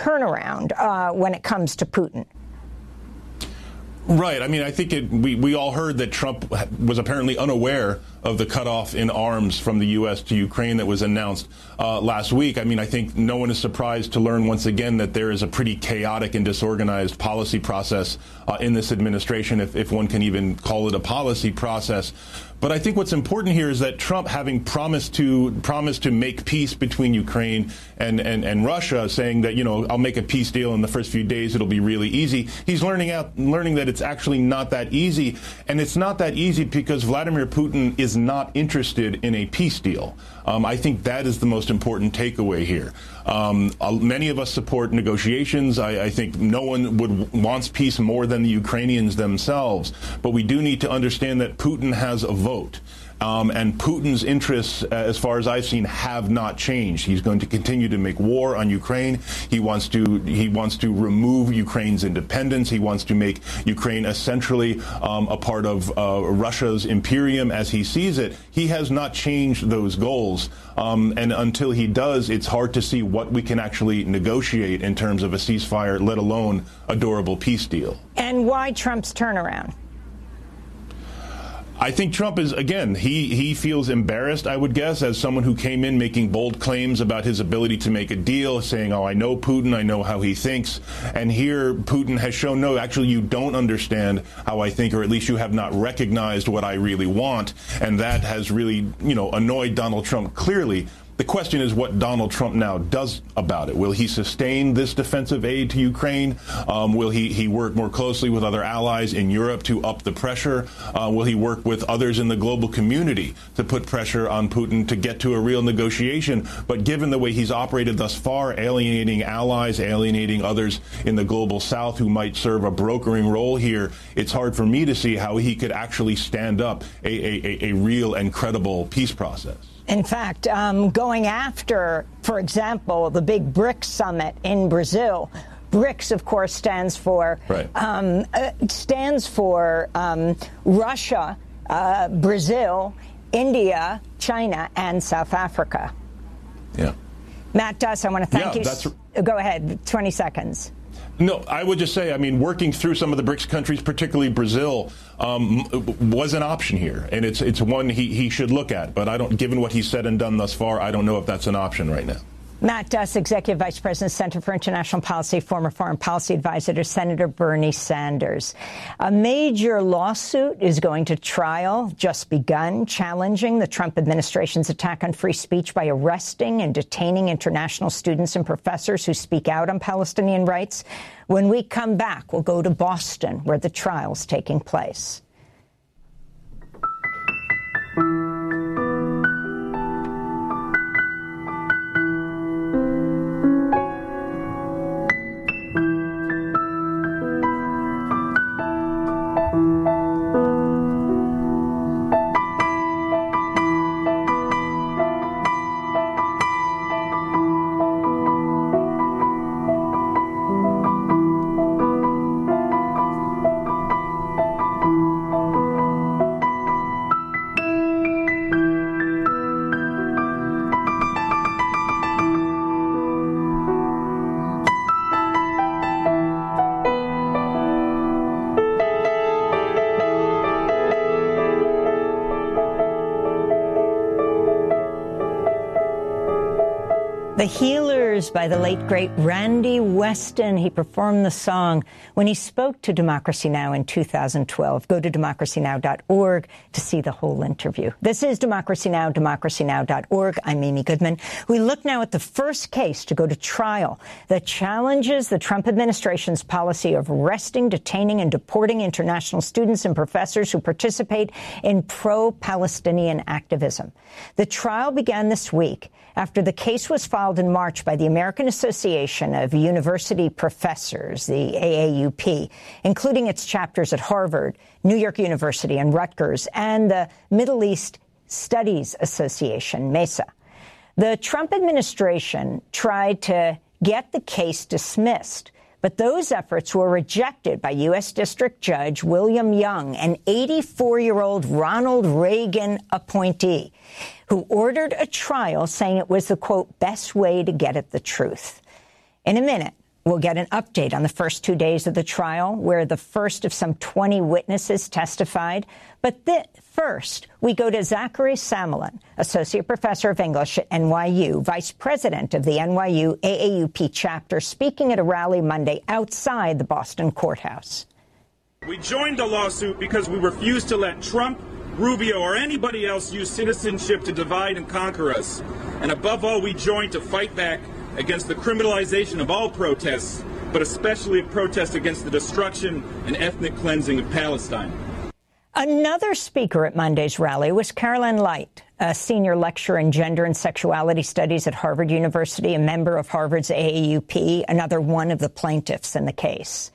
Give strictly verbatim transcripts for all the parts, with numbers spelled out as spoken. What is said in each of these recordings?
turnaround uh, when it comes to Putin. Right. I mean, I think it, we, we all heard that Trump was apparently unaware of the cutoff in arms from the U S to Ukraine that was announced uh, last week. I mean, I think no one is surprised to learn once again that there is a pretty chaotic and disorganized policy process uh, in this administration, if, if one can even call it a policy process. But I think what's important here is that Trump, having promised to promised to make peace between Ukraine and, and, and Russia, saying that, you know, I'll make a peace deal in the first few days, it'll be really easy. He's learning out learning that it's actually not that easy. And it's not that easy because Vladimir Putin is not interested in a peace deal. Um, I think that is the most important takeaway here. Um, uh, many of us support negotiations. I, I think no one would wants peace more than the Ukrainians themselves. But we do need to understand that Putin has a vote. Um, and Putin's interests, uh, as far as I've seen, have not changed. He's going to continue to make war on Ukraine. He wants to he wants to remove Ukraine's independence. He wants to make Ukraine essentially um, a part of uh, Russia's imperium as he sees it. He has not changed those goals. Um, and until he does, it's hard to see what we can actually negotiate in terms of a ceasefire, let alone a durable peace deal. And why Trump's turnaround? I think Trump is, again, he, he feels embarrassed, I would guess, as someone who came in making bold claims about his ability to make a deal, saying, oh, I know Putin, I know how he thinks. And here Putin has shown, no, actually, you don't understand how I think, or at least you have not recognized what I really want. And that has really, you know, annoyed Donald Trump clearly. The question is what Donald Trump now does about it. Will he sustain this defensive aid to Ukraine? Um, will he, he work more closely with other allies in Europe to up the pressure? Uh, will he work with others in the global community to put pressure on Putin to get to a real negotiation? But given the way he's operated thus far, alienating allies, alienating others in the global south who might serve a brokering role here, it's hard for me to see how he could actually stand up a, a, a real and credible peace process. In fact, um, going after, for example, the big BRICS summit in Brazil. BRICS, of course, stands for right. um, uh, stands for um, Russia, uh, Brazil, India, China, and South Africa. Yeah. Matt Duss, I want to thank yeah, you. That's... Go ahead, twenty seconds. No, I would just say, I mean, working through some of the BRICS countries, particularly Brazil, um, was an option here. And it's it's one he, he should look at. But I don't, given what he's said and done thus far, I don't know if that's an option right now. Matt Duss, Executive Vice President, Center for International Policy, former foreign policy advisor to Senator Bernie Sanders. A major lawsuit is going to trial, just begun, challenging the Trump administration's attack on free speech by arresting and detaining international students and professors who speak out on Palestinian rights. When we come back, we'll go to Boston, where the trial's taking place. The Healers by the late, great Randy Weston. He performed the song when he spoke to Democracy Now! In two thousand twelve. Go to democracy now dot org to see the whole interview. This is Democracy Now!, democracy now dot org. I'm Amy Goodman. We look now at the first case to go to trial that challenges the Trump administration's policy of arresting, detaining, and deporting international students and professors who participate in pro-Palestinian activism. The trial began this week after the case was filed in March by the American Association of University Professors, the A A U P, including its chapters at Harvard, New York University, and Rutgers, and the Middle East Studies Association, MESA. The Trump administration tried to get the case dismissed, but those efforts were rejected by U S District Judge William Young, an eighty-four-year-old Ronald Reagan appointee, who ordered a trial saying it was the, quote, best way to get at the truth. In a minute, We'll get an update on the first two days of the trial, where the first of some twenty witnesses testified. But th- first, we go to Zachary Samelin, Associate Professor of English at N Y U, Vice President of the N Y U A A U P chapter, speaking at a rally Monday outside the Boston courthouse. We joined the lawsuit because we refuse to let Trump, Rubio, or anybody else use citizenship to divide and conquer us. And above all, we joined to fight back against the criminalization of all protests, but especially of protests against the destruction and ethnic cleansing of Palestine. Another speaker at Monday's rally was Caroline Light, a senior lecturer in gender and sexuality studies at Harvard University, a member of Harvard's A A U P, another one of the plaintiffs in the case.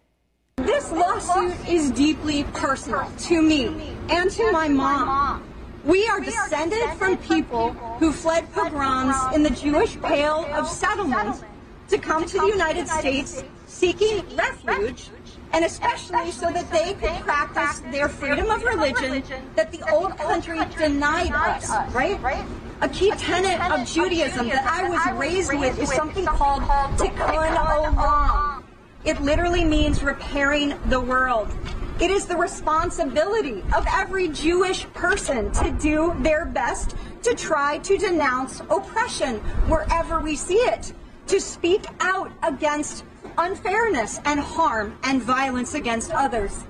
This lawsuit is deeply personal to me and to my mom. We are descended from people who fled pogroms in the Jewish Pale of Settlement to come to the United States seeking refuge, and especially so that they could practice their freedom of religion that the old country denied us, right? A key tenet of Judaism that I was raised with is something called tikkun olam. It literally means repairing the world. It is the responsibility of every Jewish person to do their best to try to denounce oppression wherever we see it, to speak out against unfairness and harm and violence against others.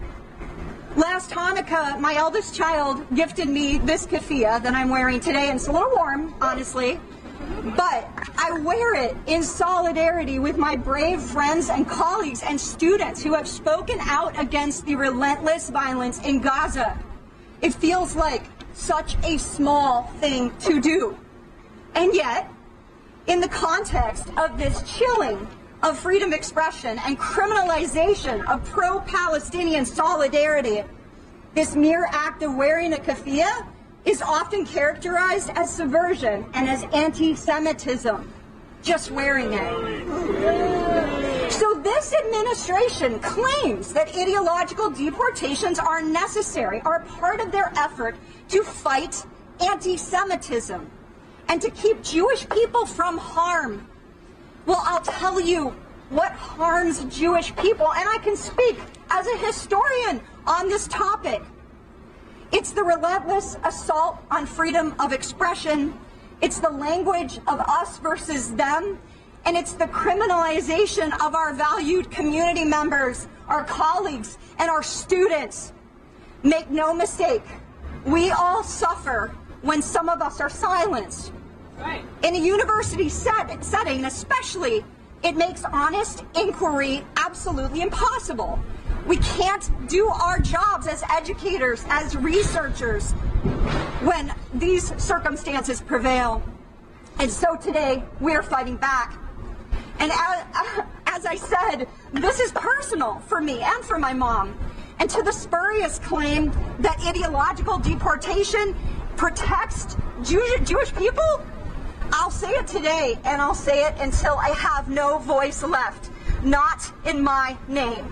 Last Hanukkah, my eldest child gifted me this keffiyeh that I'm wearing today, and it's a little warm, honestly, but I wear it in solidarity with my brave friends and colleagues and students who have spoken out against the relentless violence in Gaza. It feels like such a small thing to do. And yet, in the context of this chilling of freedom of expression and criminalization of pro-Palestinian solidarity, this mere act of wearing a keffiyeh is often characterized as subversion and as anti-Semitism, just wearing it. So this administration claims that ideological deportations are necessary, are part of their effort to fight anti-Semitism and to keep Jewish people from harm. Well, I'll tell you what harms Jewish people, and I can speak as a historian on this topic. It's the relentless assault on freedom of expression. It's the language of us versus them. And it's the criminalization of our valued community members, our colleagues, and our students. Make no mistake, we all suffer when some of us are silenced. Right. In a university set, setting especially, it makes honest inquiry absolutely impossible. We can't do our jobs as educators, as researchers, when these circumstances prevail. And so today, we're fighting back. And as, as I said, this is personal for me and for my mom. And to the spurious claim that ideological deportation protects Jewish, Jewish people, I'll say it today, and I'll say it until I have no voice left. Not in my name.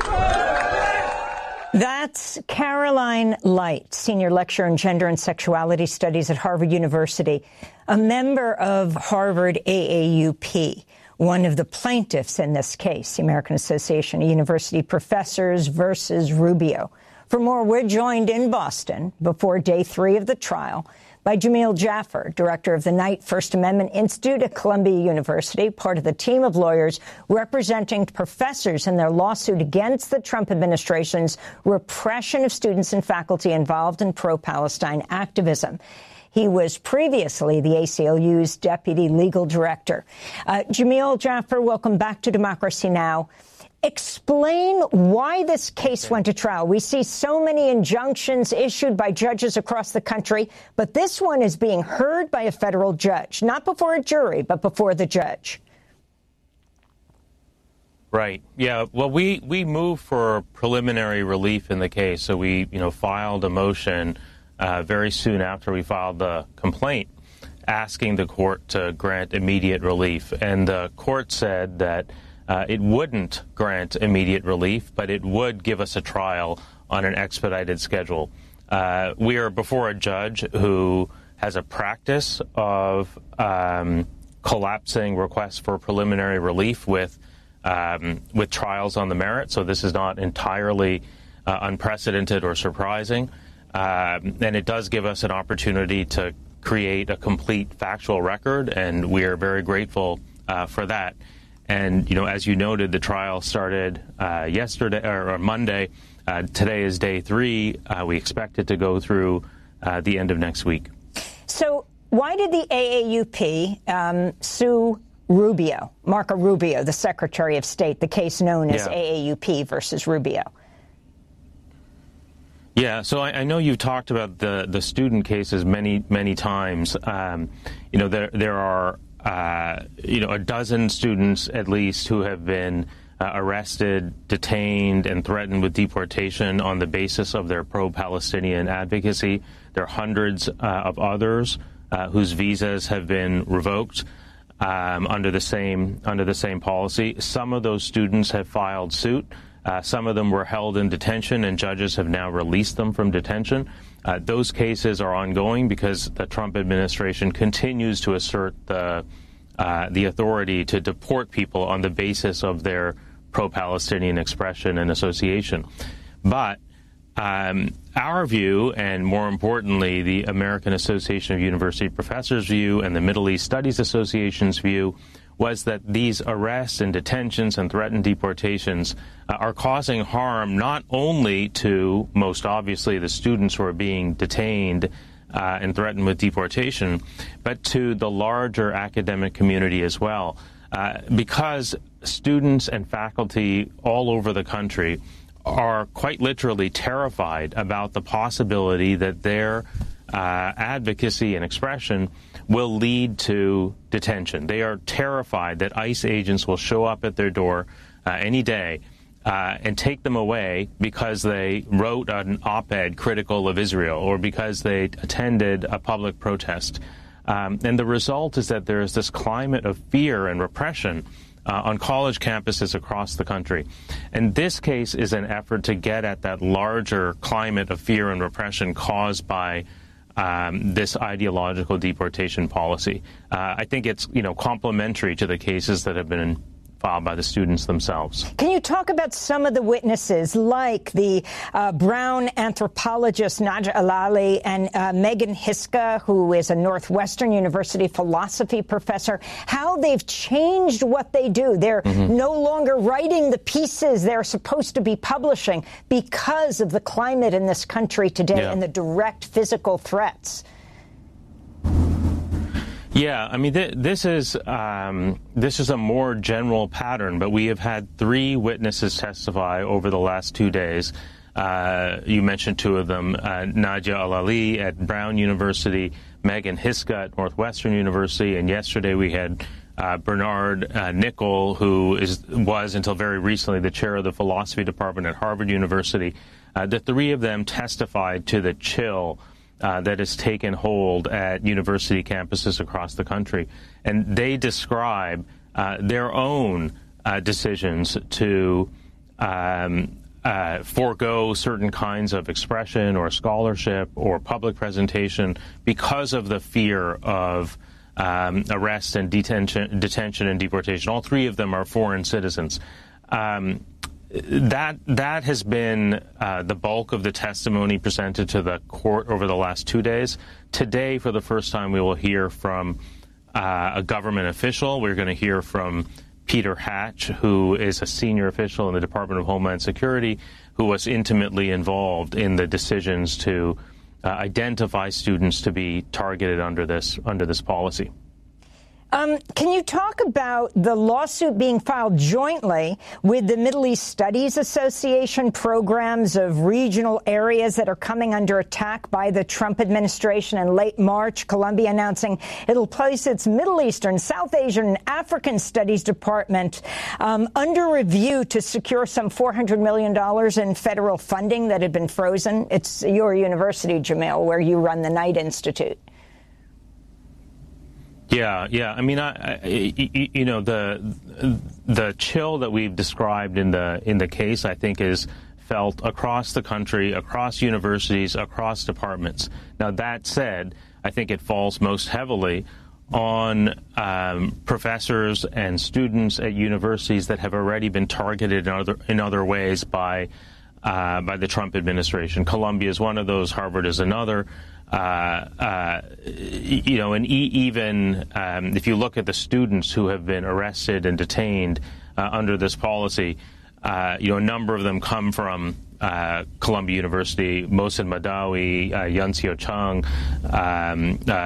That's Caroline Light, senior lecturer in gender and sexuality studies at Harvard University, a member of Harvard A A U P, one of the plaintiffs in this case, the American Association of University Professors versus Rubio. For more, we're joined in Boston before day three of the trial by Jamil Jaffer, director of the Knight First Amendment Institute at Columbia University, part of the team of lawyers representing professors in their lawsuit against the Trump administration's repression of students and faculty involved in pro-Palestine activism. He was previously the A C L U's deputy legal director. Uh, Jamil Jaffer, welcome back to Democracy Now! Explain why this case went to trial. We see so many injunctions issued by judges across the country, but this one is being heard by a federal judge, not before a jury, but before the judge. Right. Yeah. Well, we, we moved for preliminary relief in the case. So we, you know, filed a motion uh, very soon after we filed the complaint asking the court to grant immediate relief. And the court said that Uh, it wouldn't grant immediate relief, but it would give us a trial on an expedited schedule. Uh, we are before a judge who has a practice of um, collapsing requests for preliminary relief with um, with trials on the merit, so this is not entirely uh, unprecedented or surprising. Um, and it does give us an opportunity to create a complete factual record, and we are very grateful uh, for that. And, you know, as you noted, the trial started uh, yesterday or, or Monday. Uh, today is day three. Uh, we expect it to go through uh, the end of next week. So why did the A A U P um, sue Rubio, Marco Rubio, the Secretary of State, the case known as yeah. A A U P versus Rubio? Yeah, so I, I know you've talked about the, the student cases many, many times. Um, you know, there there are, uh, you know, a dozen students at least who have been uh, arrested, detained, and threatened with deportation on the basis of their pro-Palestinian advocacy. There are hundreds uh, of others uh, whose visas have been revoked um, under the same under the same policy. Some of those students have filed suit. Uh, some of them were held in detention, and judges have now released them from detention. Uh, those cases are ongoing because the Trump administration continues to assert the uh, the authority to deport people on the basis of their pro-Palestinian expression and association. But um, our view, and more importantly, the American Association of University Professors' view and the Middle East Studies Association's view, was that these arrests and detentions and threatened deportations uh, are causing harm not only to, most obviously, the students who are being detained uh, and threatened with deportation, but to the larger academic community as well. Uh, because students and faculty all over the country are quite literally terrified about the possibility that their uh, advocacy and expression will lead to detention. They are terrified that ICE agents will show up at their door uh, any day uh, and take them away because they wrote an op-ed critical of Israel or because they attended a public protest. Um, and the result is that there is this climate of fear and repression uh, on college campuses across the country. And this case is an effort to get at that larger climate of fear and repression caused by Um, this ideological deportation policy. Uh, I think it's, you know, complementary to the cases that have been filed by the students themselves. Can you talk about some of the witnesses, like the uh, Brown anthropologist Naja Alali and uh, Megan Hiska, who is a Northwestern University philosophy professor, how they've changed what they do? They're mm-hmm. no longer writing the pieces they're supposed to be publishing because of the climate in this country today yeah. and the direct physical threats. Yeah, I mean, th this is um, this is a more general pattern, but we have had three witnesses testify over the last two days. Uh, you mentioned two of them, uh, Naja Alali at Brown University, Megan Hiska at Northwestern University, and yesterday we had uh, Bernard uh, Nickel, who is was until very recently the chair of the philosophy department at Harvard University. Uh, the three of them testified to the chill Uh, that has taken hold at university campuses across the country. And they describe uh, their own uh, decisions to um, uh, forego certain kinds of expression or scholarship or public presentation because of the fear of um, arrest and detention, detention and deportation. All three of them are foreign citizens. Um, That that has been uh, the bulk of the testimony presented to the court over the last two days. Today, for the first time, we will hear from uh, a government official. We're going to hear from Peter Hatch, who is a senior official in the Department of Homeland Security, who was intimately involved in the decisions to uh, identify students to be targeted under this under this policy. Um, can you talk about the lawsuit being filed jointly with the Middle East Studies Association, programs of regional areas that are coming under attack by the Trump administration? In late March, Columbia announcing it'll place its Middle Eastern, South Asian, and African Studies Department um, under review to secure some four hundred million dollars in federal funding that had been frozen. It's your university, Jamil, where you run the Knight Institute. Yeah, yeah. I mean, I, I, you know, the the chill that we've described in the in the case, I think, is felt across the country, across universities, across departments. Now, that said, I think it falls most heavily on um, professors and students at universities that have already been targeted in other in other ways by uh, by the Trump administration. Columbia is one of those. Harvard is another. Uh, uh, you know, and e- even um, if you look at the students who have been arrested and detained uh, under this policy, uh, you know, a number of them come from Uh, Columbia University, Mohsen Madawi, uh, Yunseo Chung, um, uh,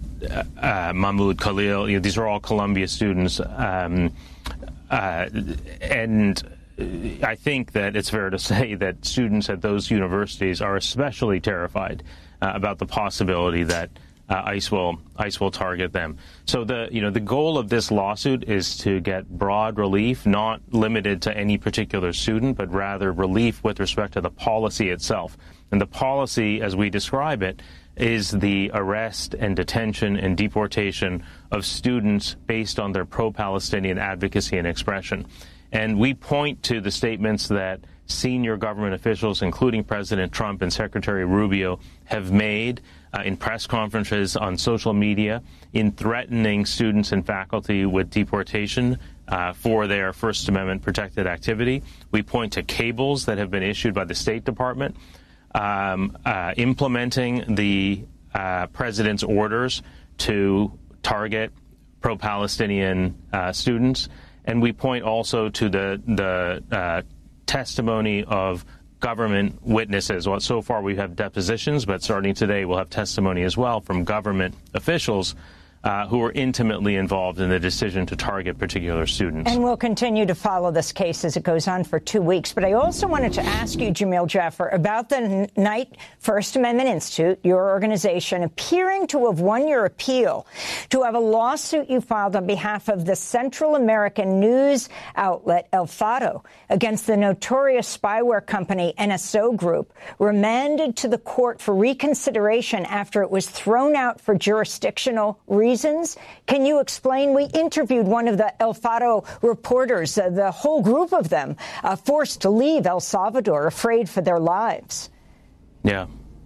uh, Mahmoud Khalil. You know, these are all Columbia students. Um, uh, and I think that it's fair to say that students at those universities are especially terrified uh, about the possibility that uh, ICE will ICE will target them. So the you know the goal of this lawsuit is to get broad relief, not limited to any particular student, but rather relief with respect to the policy itself. And the policy, as we describe it, is the arrest and detention and deportation of students based on their pro-Palestinian advocacy and expression. And we point to the statements that senior government officials, including President Trump and Secretary Rubio, have made uh, in press conferences, on social media, in threatening students and faculty with deportation uh, for their First Amendment protected activity. We point to cables that have been issued by the State Department um, uh, implementing the uh, president's orders to target pro-Palestinian uh, students. And we point also to the, the uh, testimony of government witnesses. Well, so far we have depositions, but starting today we'll have testimony as well from government officials uh, who are intimately involved in the decision to target particular students. And we'll continue to follow this case as it goes on for two weeks. But I also wanted to ask you, Jamil Jaffer, about the Knight First Amendment Institute, your organization, appearing to have won your appeal to have a lawsuit you filed on behalf of the Central American news outlet El Faro against the notorious spyware company N S O Group, remanded to the court for reconsideration after it was thrown out for jurisdictional reasons. Reasons. Can you explain? We interviewed one of the El Faro reporters, uh, the whole group of them, uh, forced to leave El Salvador, afraid for their lives. Yeah.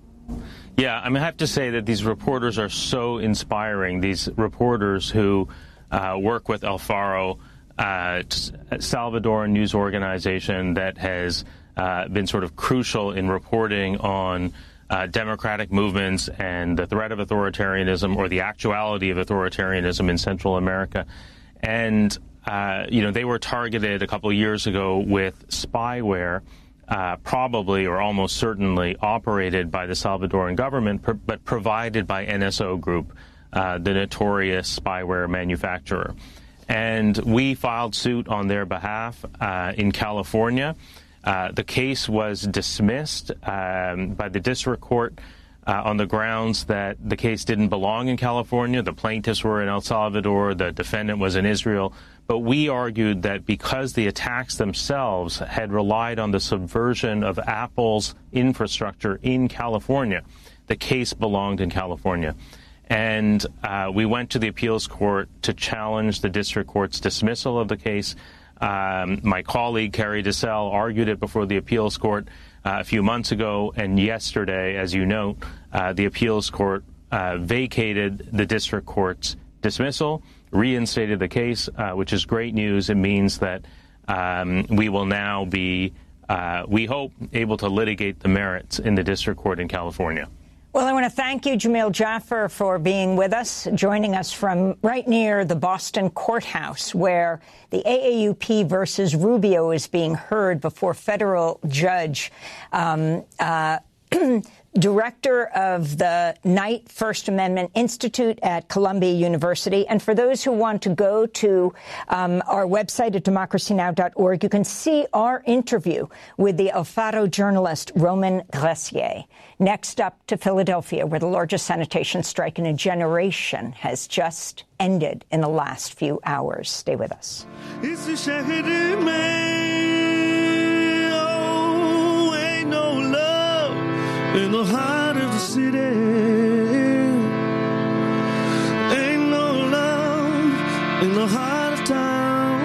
Yeah, I mean, I have to say that these reporters are so inspiring. These reporters who uh, work with El Faro, uh, Salvadoran news organization that has uh, been sort of crucial in reporting on Uh, democratic movements and the threat of authoritarianism or the actuality of authoritarianism in Central America. And, uh, you know, they were targeted a couple of years ago with spyware, uh, probably or almost certainly operated by the Salvadoran government, pr- but provided by N S O Group, uh, the notorious spyware manufacturer. And we filed suit on their behalf uh, in California. Uh, the case was dismissed um, by the district court uh, on the grounds that the case didn't belong in California. The plaintiffs were in El Salvador. The defendant was in Israel. But we argued that because the attacks themselves had relied on the subversion of Apple's infrastructure in California, the case belonged in California. And uh, we went to the appeals court to challenge the district court's dismissal of the case. Um, my colleague, Carrie DeSalle, argued it before the appeals court uh, a few months ago, and yesterday, as you note, uh, the appeals court uh, vacated the district court's dismissal, reinstated the case, uh, which is great news. It means that um, we will now be, uh, we hope, able to litigate the merits in the district court in California. Well, I want to thank you, Jamil Jaffer, for being with us, joining us from right near the Boston courthouse, where the A A U P versus Rubio is being heard before federal judge. Um, uh, Director of the Knight First Amendment Institute at Columbia University. And for those who want to go to um, our website at democracy now dot org, you can see our interview with the El Faro journalist Roman Gressier. Next up to Philadelphia, where the largest sanitation strike in a generation has just ended in the last few hours. Stay with us. In the heart of the city, ain't no love in the heart of town,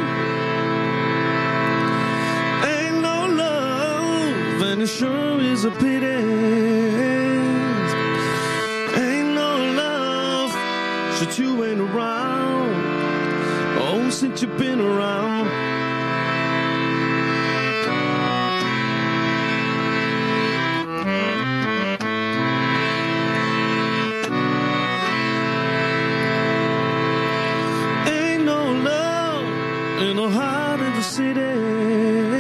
ain't no love, and it sure is a pity, ain't no love situation. been around. Oh, since you've been around. Ain't no love in the heart of the city.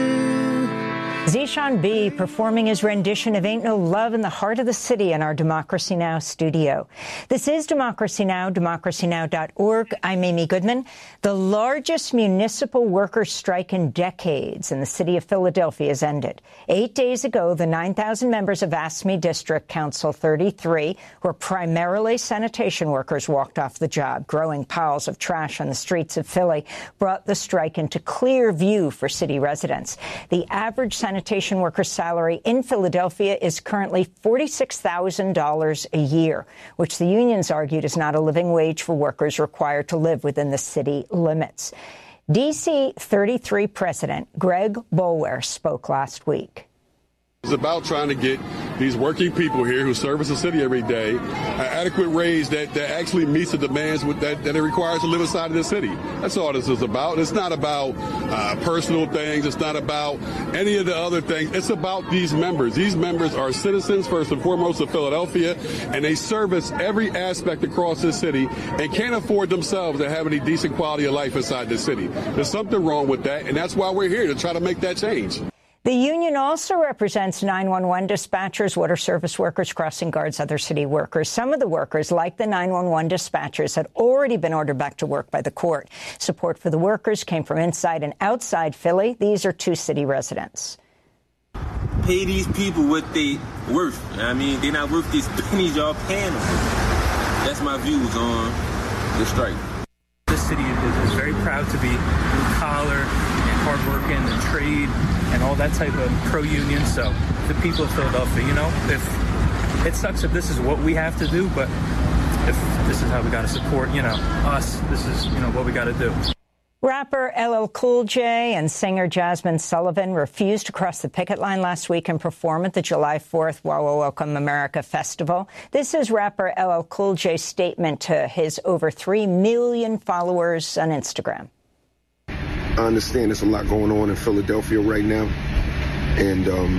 Zeshan B. performing his rendition of Ain't No Love in the Heart of the City in our Democracy Now! Studio. This is Democracy Now!, democracy now dot org. I'm Amy Goodman. The largest municipal workers' strike in decades in the city of Philadelphia has ended. Eight days ago, the nine thousand members of AFSCME District Council thirty-three, who are primarily sanitation workers, walked off the job. Growing piles of trash on the streets of Philly brought the strike into clear view for city residents. The average sanitation Sanitation workers' salary in Philadelphia is currently forty-six thousand dollars a year, which the unions argued is not a living wage for workers required to live within the city limits. D C thirty-three President Greg Boulware spoke last week. It's about trying to get these working people here who service the city every day an adequate raise that, that actually meets the demands with, that, that it requires to live inside of the city. That's all this is about. It's not about uh, personal things. It's not about any of the other things. It's about these members. These members are citizens, first and foremost, of Philadelphia, and they service every aspect across this city and can't afford themselves to have any decent quality of life inside the city. There's something wrong with that, and that's why we're here, to try to make that change. The union also represents nine one one dispatchers, water service workers, crossing guards, other city workers. Some of the workers, like the nine one one dispatchers, had already been ordered back to work by the court. Support for the workers came from inside and outside Philly. These are two city residents. Pay these people what they worth. I mean, they're not worth these pennies y'all paying them. That's my views on the strike. This city is, is very proud to be blue collar and hardworking and trade and all that type of pro-union. So the people of Philadelphia, you know, if it sucks if this is what we have to do, but if this is how we got to support, you know, us, this is, you know, what we got to do. Rapper L L Cool J and singer Jasmine Sullivan refused to cross the picket line last week and perform at the July fourth Wawa Welcome America Festival. This is rapper L L Cool J's statement to his over three million followers on Instagram. I understand there's a lot going on in Philadelphia right now, and, um,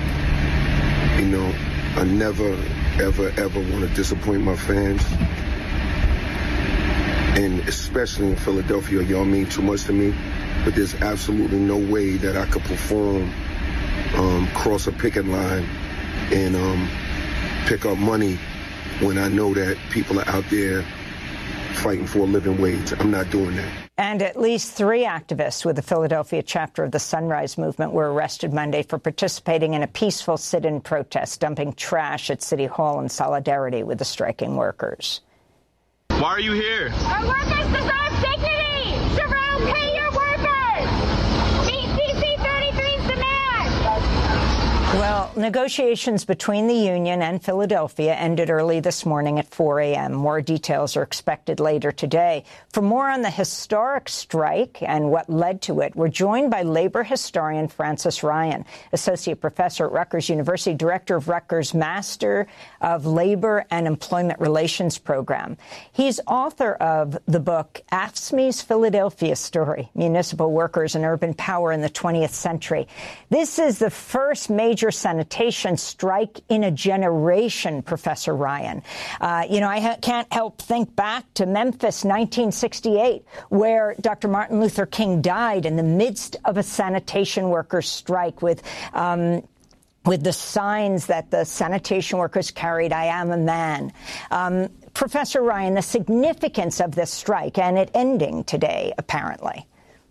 you know, I never, ever, ever want to disappoint my fans, and especially in Philadelphia, y'all mean too much to me, but there's absolutely no way that I could perform, um, cross a picket line and um, pick up money when I know that people are out there fighting for a living wage. I'm not doing that. And at least three activists with the Philadelphia chapter of the Sunrise Movement were arrested Monday for participating in a peaceful sit-in protest, dumping trash at City Hall in solidarity with the striking workers. Why are you here? Our workers deserve dignity! Jerome, pay your workers! D C thirty-three's demand! Well, negotiations between the union and Philadelphia ended early this morning at four a m More details are expected later today. For more on the historic strike and what led to it, we're joined by labor historian Francis Ryan, associate professor at Rutgers University, director of Rutgers Master of Labor and Employment Relations program. He's author of the book AFSCME's Philadelphia Story, Municipal Workers and Urban Power in the twentieth century. This is the first major sanitation strike in a generation, Professor Ryan. Uh, you know, I ha- can't help think back to Memphis, nineteen sixty-eight, where Doctor Martin Luther King died in the midst of a sanitation workers' strike with um, with the signs that the sanitation workers carried, "I am a man." Um, Professor Ryan, the significance of this strike and it ending today, apparently.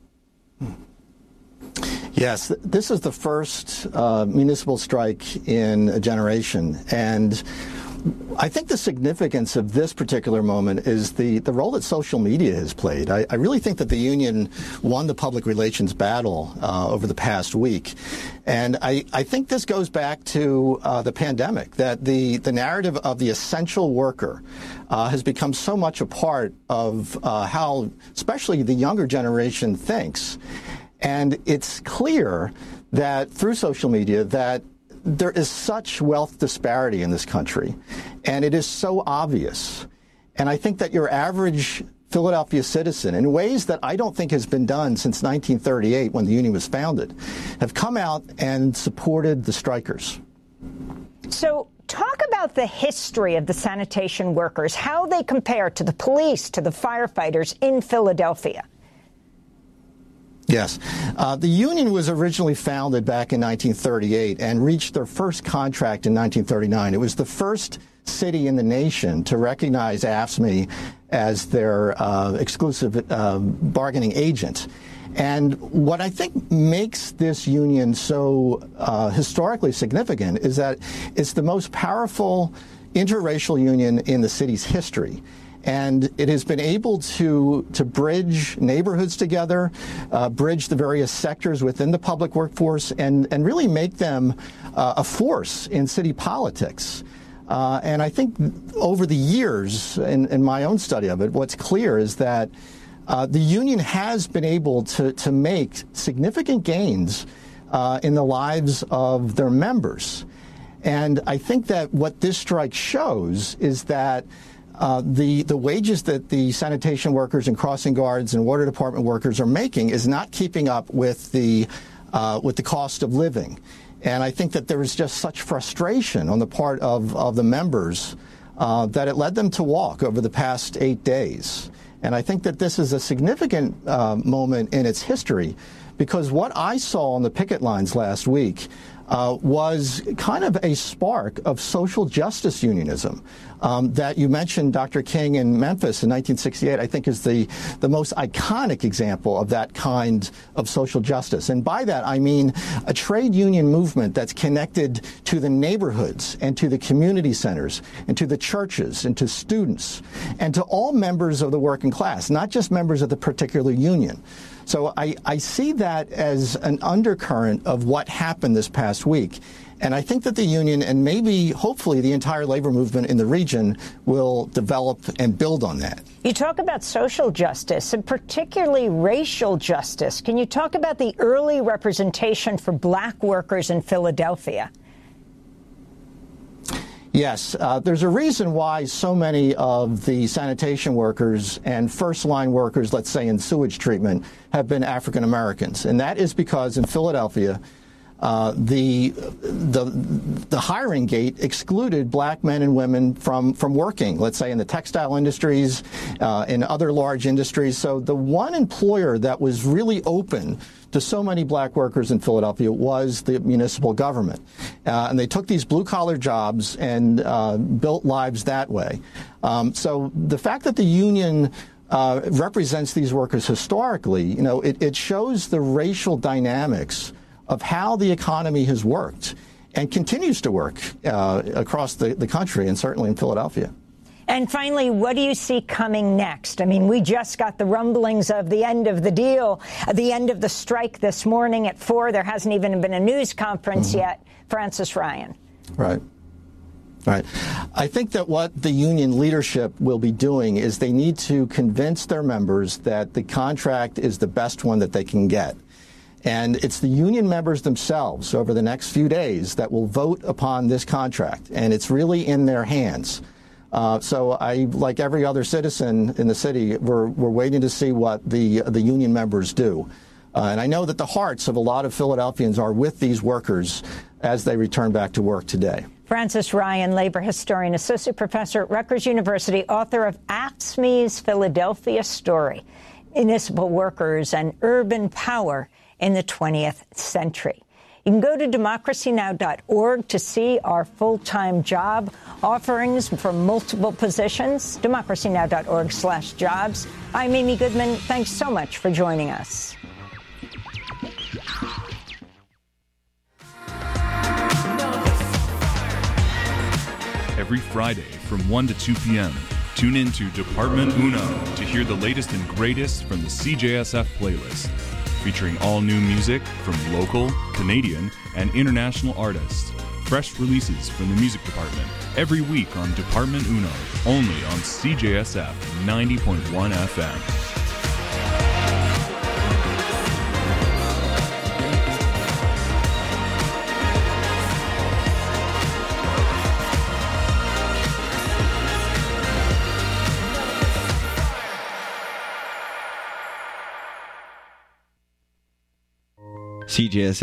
Yes, this is the first uh, municipal strike in a generation. And I think the significance of this particular moment is the, the role that social media has played. I, I really think that the union won the public relations battle uh, over the past week. And I, I think this goes back to uh, the pandemic, that the, the narrative of the essential worker uh, has become so much a part of uh, how especially the younger generation thinks. And it's clear that through social media that there is such wealth disparity in this country, and it is so obvious. And I think that your average Philadelphia citizen, in ways that I don't think has been done since nineteen thirty-eight when the union was founded, have come out and supported the strikers. So talk about the history of the sanitation workers, how they compare to the police, to the firefighters in Philadelphia. Yes. Uh, the union was originally founded back in nineteen thirty-eight and reached their first contract in nineteen thirty-nine. It was the first city in the nation to recognize A F S C M E as their uh, exclusive uh, bargaining agent. And what I think makes this union so uh, historically significant is that it's the most powerful interracial union in the city's history. And it has been able to to bridge neighborhoods together, uh, bridge the various sectors within the public workforce, and, and really make them uh, a force in city politics. Uh, and I think over the years, in, in my own study of it, what's clear is that uh, the union has been able to, to make significant gains uh, in the lives of their members. And I think that what this strike shows is that Uh, the, the wages that the sanitation workers and crossing guards and water department workers are making is not keeping up with the, uh, with the cost of living. And I think that there is just such frustration on the part of, of the members uh, that it led them to walk over the past eight days. And I think that this is a significant uh, moment in its history, because what I saw on the picket lines last week Uh, was kind of a spark of social justice unionism um, that you mentioned. Doctor King in Memphis in nineteen sixty-eight, I think, is the, the most iconic example of that kind of social justice. And by that, I mean a trade union movement that's connected to the neighborhoods and to the community centers and to the churches and to students and to all members of the working class, not just members of the particular union. So I, I see that as an undercurrent of what happened this past week. And I think that the union, and maybe hopefully the entire labor movement in the region, will develop and build on that. You talk about social justice, and particularly racial justice. Can you talk about the early representation for black workers in Philadelphia? Yes, uh, there's a reason why so many of the sanitation workers and first-line workers, let's say in sewage treatment, have been African Americans. And that is because in Philadelphia, uh, the, the the hiring gate excluded black men and women from, from working, let's say in the textile industries, uh, in other large industries. So the one employer that was really open to so many black workers in Philadelphia was the municipal government. Uh, and they took these blue-collar jobs and uh, built lives that way. Um, so the fact that the union uh, represents these workers historically, you know, it, it shows the racial dynamics of how the economy has worked and continues to work uh, across the, the country, and certainly in Philadelphia. And finally, what do you see coming next? I mean, we just got the rumblings of the end of the deal, the end of the strike this morning at four. There hasn't even been a news conference mm-hmm. yet. Francis Ryan. Right. Right. I think that what the union leadership will be doing is they need to convince their members that the contract is the best one that they can get. And it's the union members themselves over the next few days that will vote upon this contract. And it's really in their hands. Uh, so I, like every other citizen in the city, we're, we're waiting to see what the, the union members do. Uh, and I know that the hearts of a lot of Philadelphians are with these workers as they return back to work today. Francis Ryan, labor historian, associate professor at Rutgers University, author of A F S C M E's Philadelphia Story, Municipal Workers and Urban Power in the twentieth century. You can go to democracy now dot org to see our full-time job offerings for multiple positions, democracy now dot org slash jobs. I'm Amy Goodman. Thanks so much for joining us. Every Friday from one to two p.m., tune in to Department Uno to hear the latest and greatest from the C J S F playlist, featuring all new music from local, Canadian, and international artists. Fresh releases from the music department every week on Department Uno, only on C J S F ninety point one F M. C J S